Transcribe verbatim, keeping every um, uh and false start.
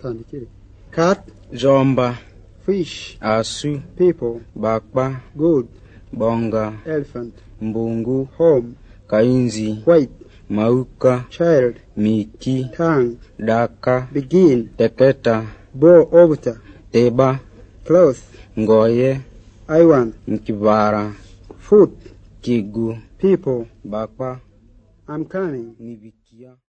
Tandikiri. Cat. Jomba. Fish. Asu. People. Bakpa. Good. Bonga. Elephant. Mbungu. Home. Kainzi. White. Mauka. Child. Miki. Tongue. Daka. Begin. Teketa. Bow over. Teba. Cloth. Ngoye. Iwan. Mkibara. Food. Kigu. People. Bakpa. I'm coming. Nibikia.